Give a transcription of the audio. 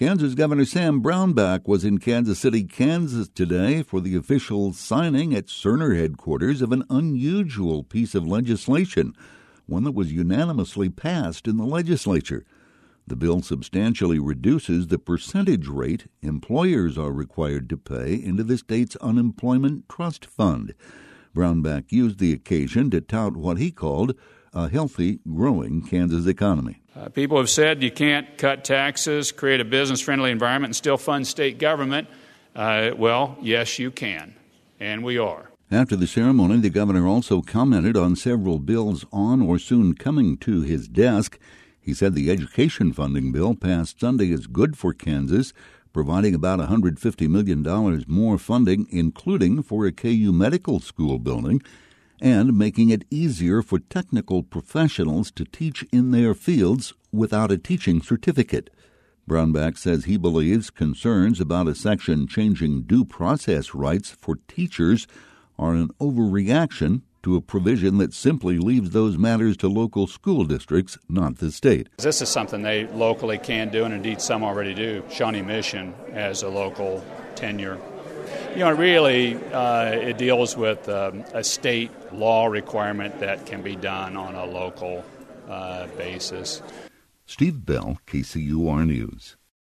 Kansas Governor Sam Brownback was in Kansas City, Kansas today for the official signing at Cerner headquarters of an unusual piece of legislation, one that was unanimously passed in the legislature. The bill substantially reduces the percentage rate employers are required to pay into the state's unemployment trust fund. Brownback used the occasion to tout what he called a healthy, growing Kansas economy. People have said you can't cut taxes, create a business-friendly environment, and still fund state government. Well, yes, you can, and we are. After the ceremony, the governor also commented on several bills on or soon coming to his desk. He said the education funding bill passed Sunday is good for Kansas, providing about $150 million more funding, including for a KU medical school building, and making it easier for technical professionals to teach in their fields without a teaching certificate. Brownback says he believes concerns about a section changing due process rights for teachers are an overreaction to a provision that simply leaves those matters to local school districts, not the state. This is something they locally can do, and indeed some already do. Shawnee Mission has a local tenure. It deals with a state law requirement that can be done on a local basis. Steve Bell, KCUR News.